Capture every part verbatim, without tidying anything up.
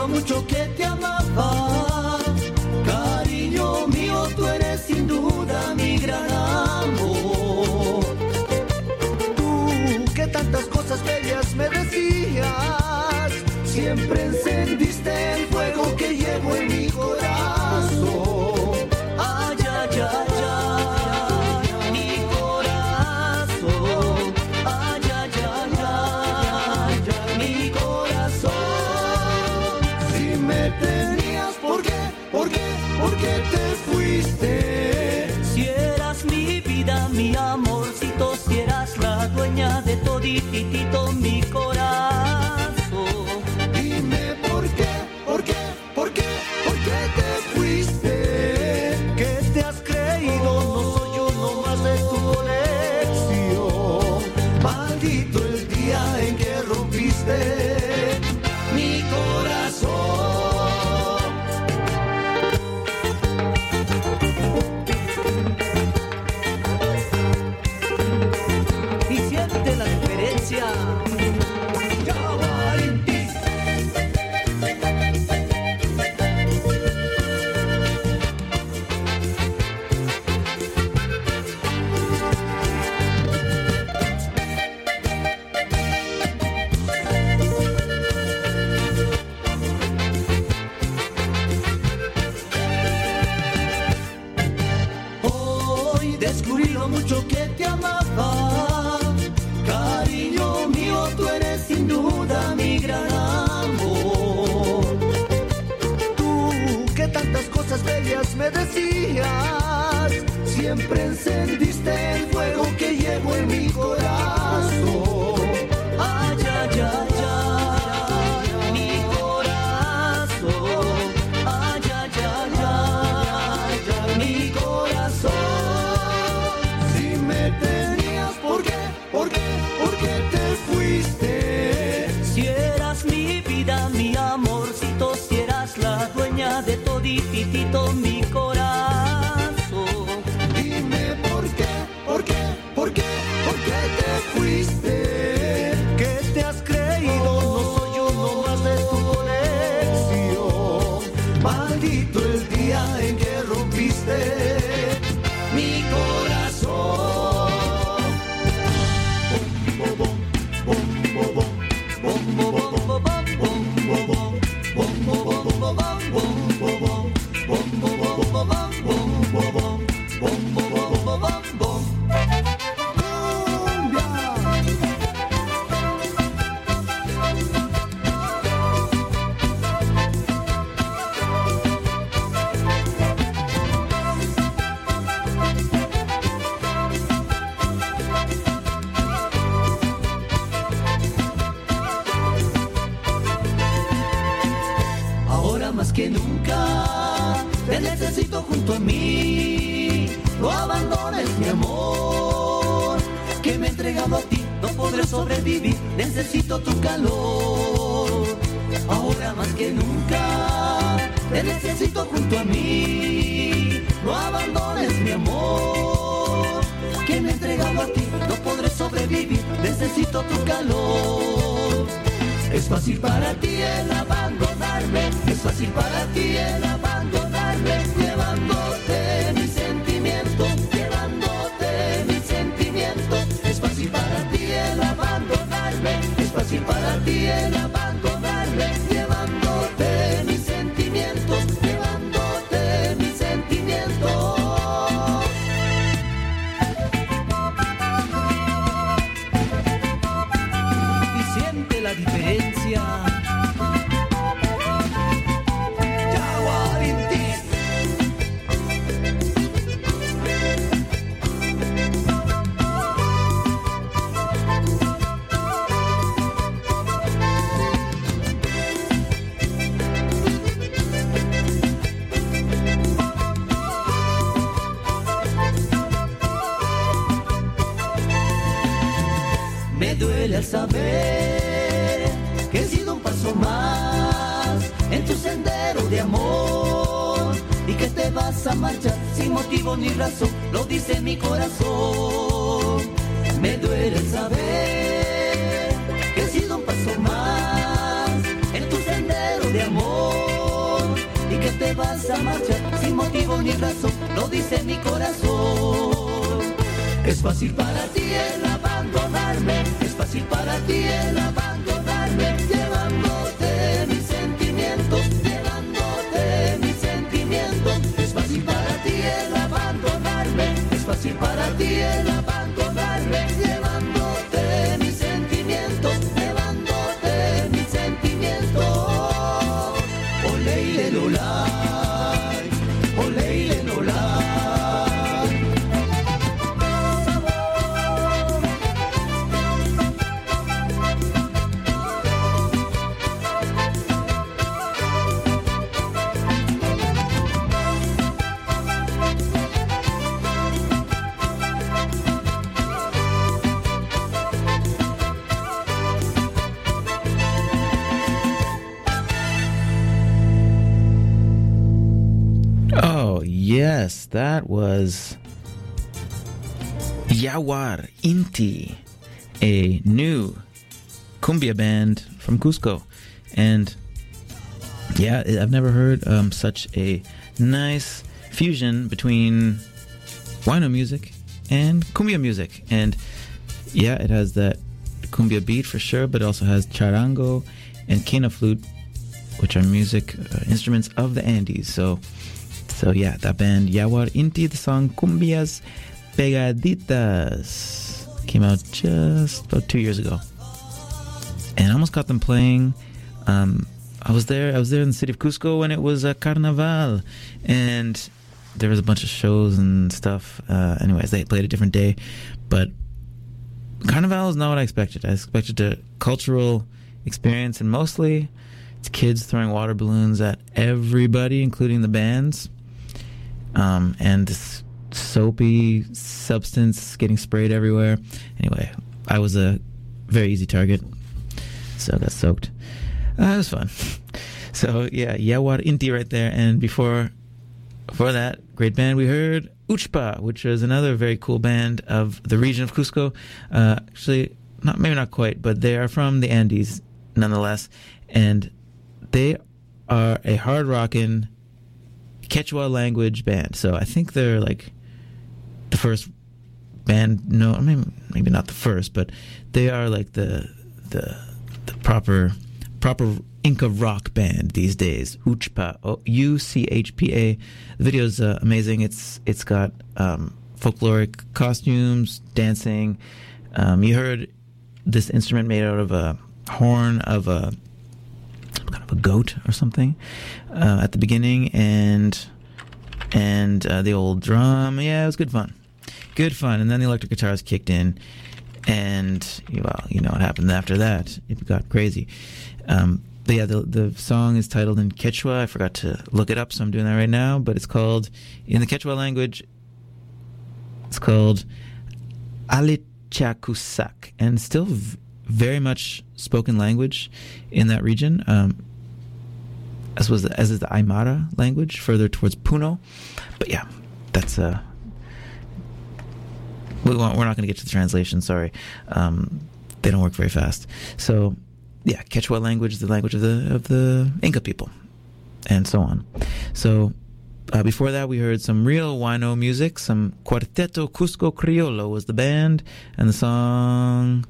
mucho que te amaba. Cariño mío, tú eres sin duda mi gran amor. Tú que tantas cosas bellas me decías, siempre encendiste el fuego que llevo en mi corazón. Ay, ay, ay, ay, mi corazón. Ay, ay, ay, ay, mi corazón. Si me tenías, ¿por qué? ¿Por qué? ¿Por qué te fuiste? Si eras mi vida, mi amorcito, si eras la dueña de todititito mi corazón. Dime por qué, por qué, por qué, por qué te fuiste. ¿Qué te has creído? No soy uno más de tu colección. Maldito el día en que rompiste mi corazón. Y siente la diferencia. Hoy descubrí lo mucho que te amaba. Cariño mío, tú eres sin duda mi gran amor. Tú que tantas cosas bellas me decías, siempre encendiste el fuego que llevo en mi corazón. Ay, ay, ay, ay, mi corazón. Ay, ay, ay, ay, mi corazón. Si me tenías, ¿por qué? ¿Por qué? ¿Por qué te fuiste? Si eras mi vida, mi amorcito, si eras la dueña de todititito mi corazón. Dime por qué, por qué, por qué, por qué te fuiste. ¿Qué te has creído? No soy uno más de tu colección. Maldito el día en que rompiste mi corazón. Bom, bom, bom, bom, bom, bom, bom, bom, bom, bom, bom, bom, bom, bom, bom, bom, más que nunca te necesito junto a mí. No abandones mi amor, que me he entregado a ti, no podré sobrevivir, necesito tu calor. Ahora más que nunca te necesito junto a mí. No abandones mi amor, que me he entregado a ti, no podré sobrevivir, necesito tu calor. Es fácil para ti el abandonarme, es fácil para ti el abandonarme, llevándote mis sentimientos, llevándote mis sentimientos. Es fácil para ti el abandonarme, es fácil para ti el abandonarme, llevándote mis sentimientos, llevándote mis sentimientos. Y siente la diferencia. Me duele al saber que he sido un paso más en tu sendero de amor y que te vas a marchar sin motivo ni razón, lo dice mi corazón. Me duele al saber que he sido un paso más en tu sendero de amor que te vas a marchar sin motivo ni razón, lo dice mi corazón. Es fácil para ti el abandonarme, es fácil para ti el abandonarme, llevándote mis sentimientos, llevándote mis sentimientos. Es fácil para ti el abandonarme, es fácil para ti el abandonarme, llevándote mis sentimientos, llevándote mis sentimientos. Ole y le lolay, ole y le lolay. Yes, that was Yawar Inti, a new cumbia band from Cusco. And yeah, I've never heard um, such a nice fusion between huayno music and cumbia music. And yeah, it has that cumbia beat for sure, but it also has charango and quena flute, which are music uh, instruments of the Andes. So So yeah, that band Yawar Inti, the song Cumbias Pegaditas, came out just about two years ago, and I almost caught them playing. Um, I was there. I was there in the city of Cusco when it was a Carnaval, and there was a bunch of shows and stuff. Uh, anyways, they played a different day, but Carnaval is not what I expected. I expected a cultural experience, and mostly it's kids throwing water balloons at everybody, including the bands. Um, and this soapy substance getting sprayed everywhere. Anyway, I was a very easy target, so I got soaked. Uh, it was fun. So yeah, Yawar Inti right there. And before before that, great band, we heard Uchpa, which was another very cool band of the region of Cusco. Uh, actually, not maybe not quite, but they are from the Andes nonetheless. And they are a hard-rockin' Quechua language band. So I think they're like the first band, no, I mean, maybe not the first, but they are like the the the proper proper Inca rock band these days. Uchpa, U C H P A. The video's uh, amazing. It's it's got um, folkloric costumes, dancing. Um, you heard this instrument made out of a horn of a kind of a goat or something uh, at the beginning, and and uh, the old drum. Yeah, it was good fun, good fun. And then the electric guitars kicked in, and well, you know what happened after that. It got crazy. Um, but yeah, the the song is titled in Quechua. I forgot to look it up, so I'm doing that right now. But it's called, in the Quechua language, it's called Alichacusac, and still v- very much spoken language in that region, um, as was the, as is the Aymara language further towards Puno. But yeah, that's uh, we want, we're not going to get to the translation. Sorry, um, they don't work very fast. So yeah, Quechua language is the language of the of the Inca people, and so on. So uh, before that, we heard some real huayno music. Some Cuarteto Cusco Criollo was the band, and the song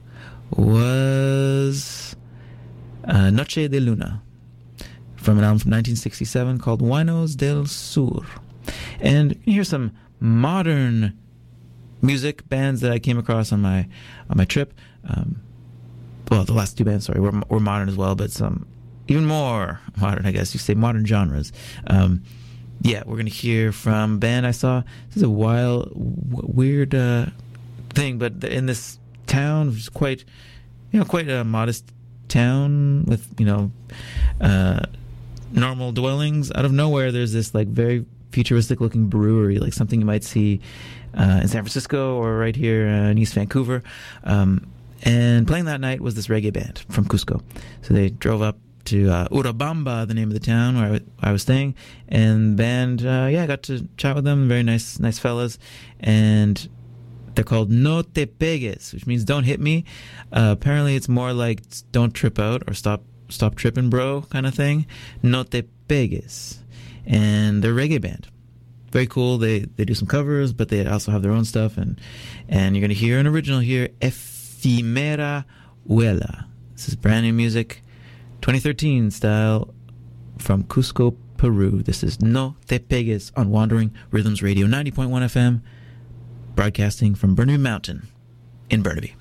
was uh, Noche de Luna, from an album from nineteen sixty-seven called Huaynos del Sur. And you can hear some modern music bands that I came across on my on my trip. Um, well, the last two bands, sorry, were, were modern as well, but some even more modern, I guess you say, modern genres. Um, yeah, we're going to hear from a band I saw. This is a wild, w- weird uh, thing, but in this town, which is quite, you know, quite a modest town with, you know, uh, normal dwellings. Out of nowhere, there's this like very futuristic looking brewery, like something you might see uh, in San Francisco or right here uh, in East Vancouver. Um, and playing that night was this reggae band from Cusco. So they drove up to uh, Urabamba, the name of the town where I, w- I was staying, and the band, uh, yeah, I got to chat with them. Very nice, nice fellas, and they're called No Te Pegues, which means don't hit me. Uh, apparently, it's more like don't trip out or stop, stop tripping, bro, kind of thing. No Te Pegues, and they're a reggae band. Very cool. They they do some covers, but they also have their own stuff, and and you're going to hear an original here, Efimera Huela. This is brand new music, twenty thirteen style, from Cusco, Peru. This is No Te Pegues on Wandering Rhythms Radio, ninety point one F M, broadcasting from Burnaby Mountain in Burnaby.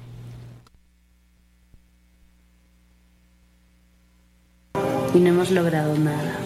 Y no hemos logrado nada.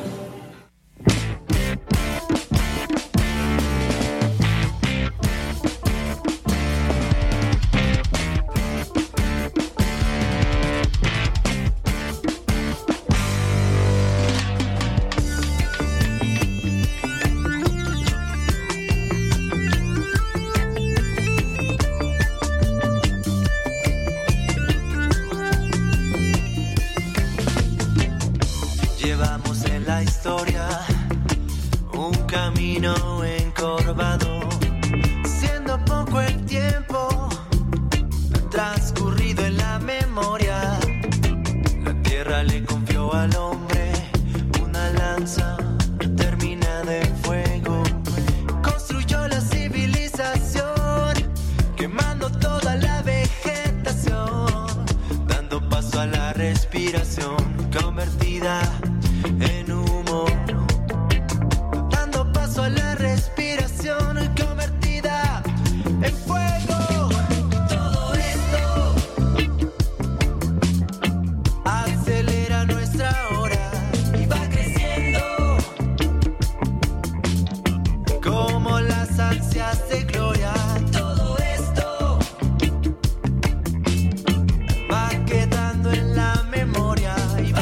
Va quedando en la memoria y va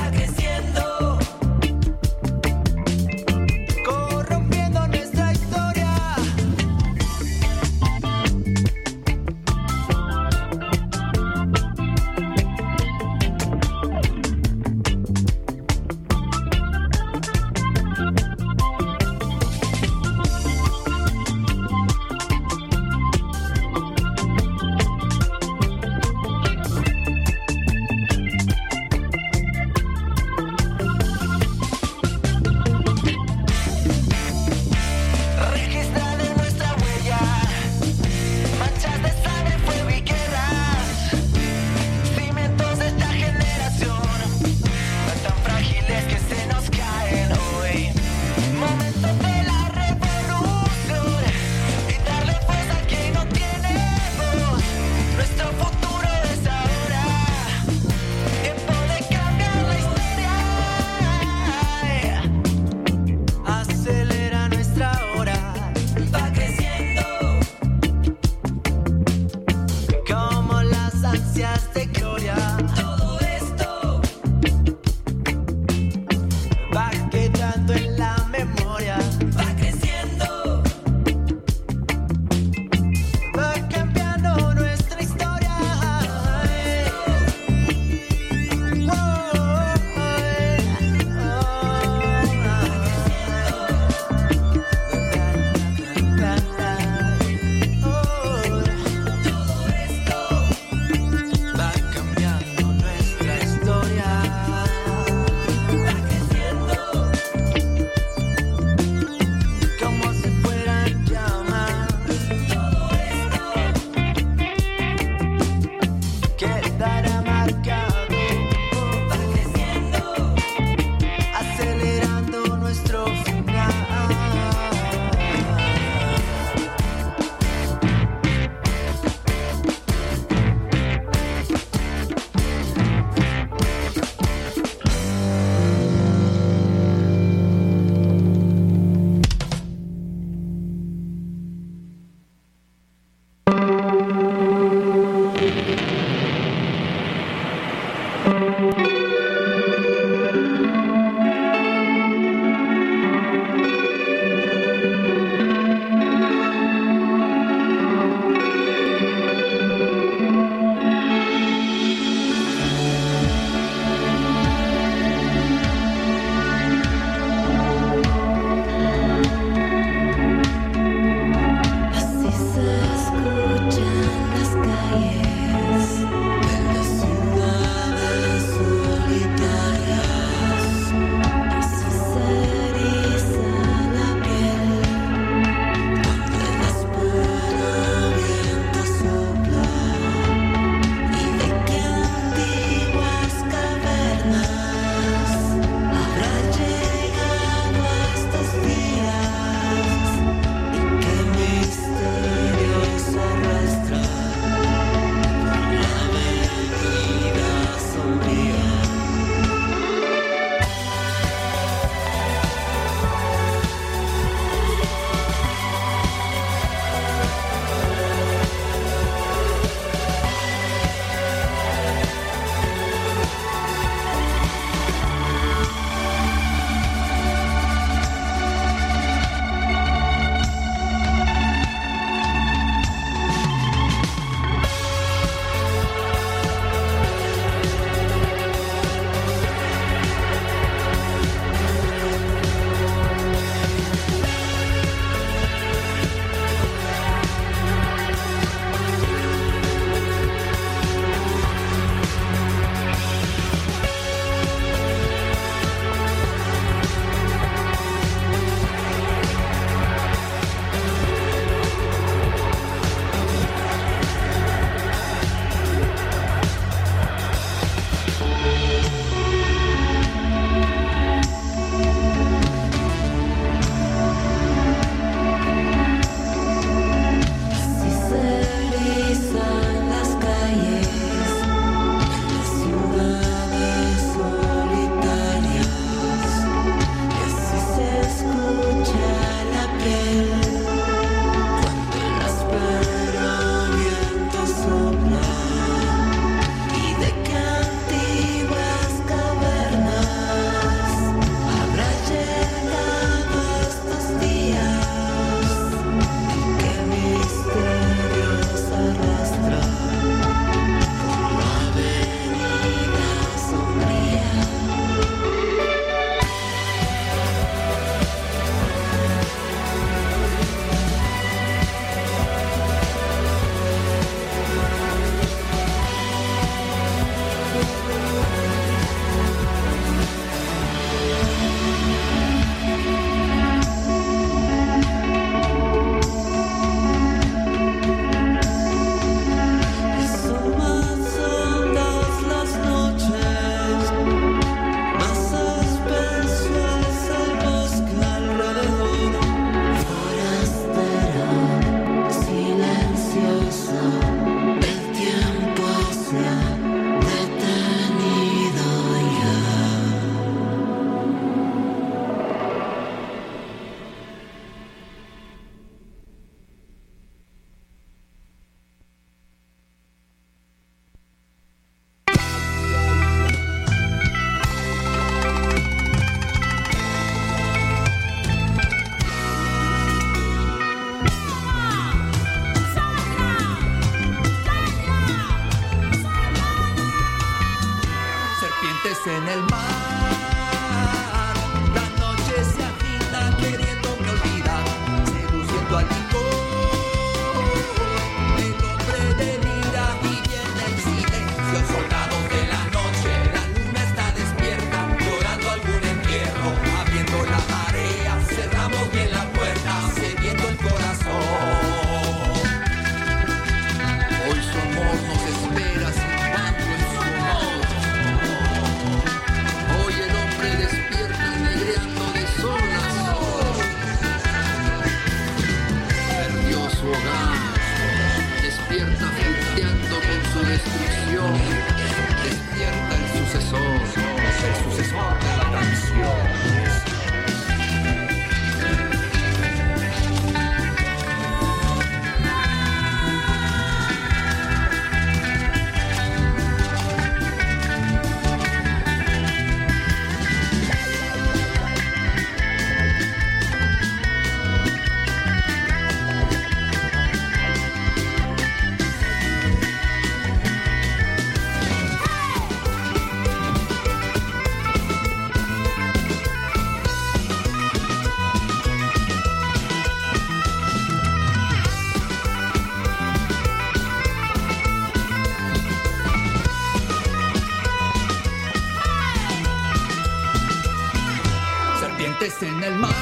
peces en el mar.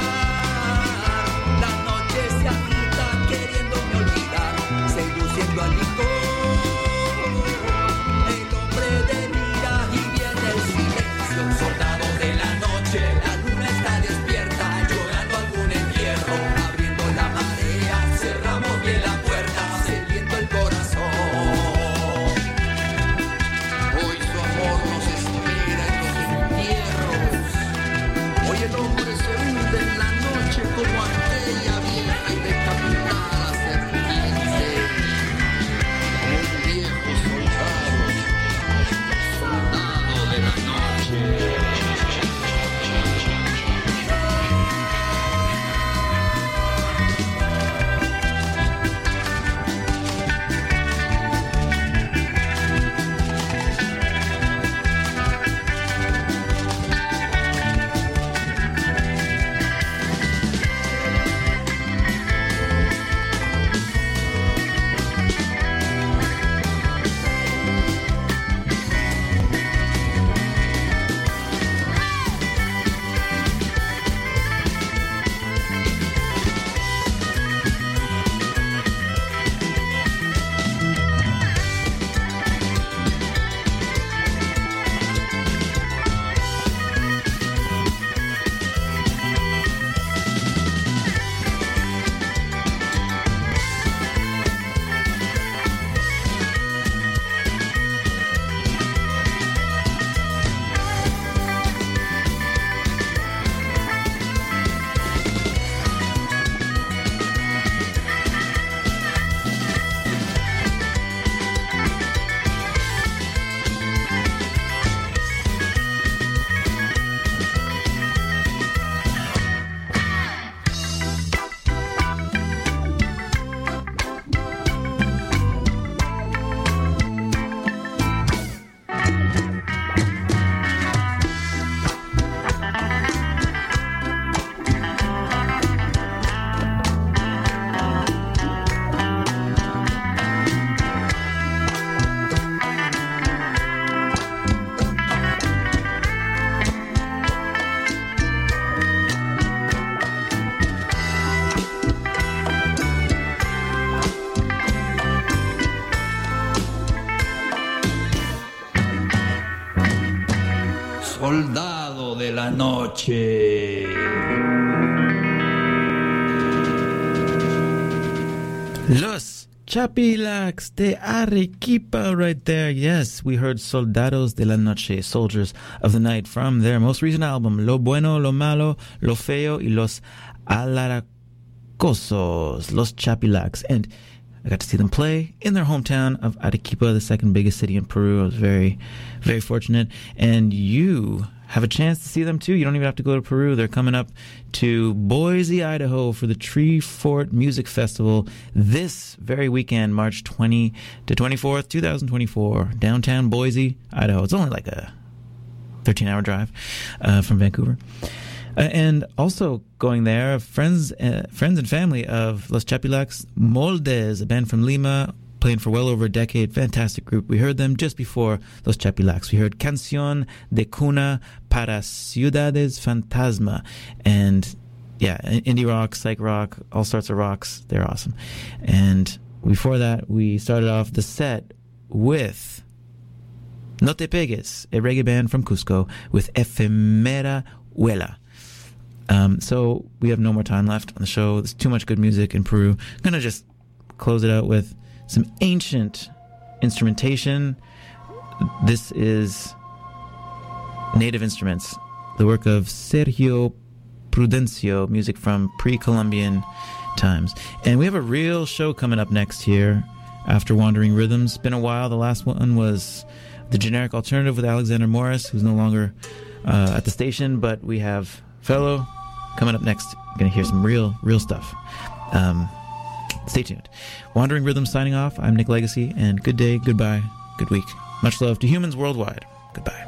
La noche se agita queriéndome olvidar, seduciendo al licor. El hombre delira y viene el silencio. Soldado de la noche, la luna está despierta, llorando algún entierro. Abriendo la marea, cerramos bien la puerta, cediendo el corazón. Hoy su amor nos espera en los entierros. Hoy el hombre se hunde en la noche como aquella vieja y decapitada serpiente. Como un viejo soldado, soldado de la noche. Soldado de la noche. Los Chapilaks de Arequipa right there. Yes, we heard Soldados de la Noche, Soldiers of the Night, from their most recent album, Lo Bueno, Lo Malo, Lo Feo y Los Alaracosos, Los Chapilaks. And I got to see them play in their hometown of Arequipa, the second biggest city in Peru. I was very, very fortunate. And you have a chance to see them too. You don't even have to go to Peru. They're coming up to Boise, Idaho for the Tree Fort Music Festival this very weekend, March twentieth to twenty-fourth, twenty twenty-four, downtown Boise, Idaho. It's only like a thirteen-hour drive uh, from Vancouver. Uh, and also going there, friends uh, friends and family of Los Chapilaks, Moldes, a band from Lima, playing for well over a decade. Fantastic group. We heard them just before Los Chapilaks. We heard Canción de Cuna para Ciudades Fantasma. And yeah, indie rock, psych rock, all sorts of rocks. They're awesome. And before that, we started off the set with No Te Pegues, a reggae band from Cusco, with Efemera Huela. Um, so we have no more time left on the show. There's too much good music in Peru. I'm going to just close it out with some ancient instrumentation. This is Native Instruments, the work of Sergio Prudencio, music from pre-Columbian times. And we have a real show coming up next here after Wandering Rhythms. It's been a while. The last one was The Generic Alternative with Alexander Morris, who's no longer uh, at the station, but we have Fellow coming up next. You're going to hear some real, real stuff. Um, stay tuned. Wandering Rhythms signing off. I'm Nick Legacy, and good day, goodbye, good week. Much love to humans worldwide. Goodbye.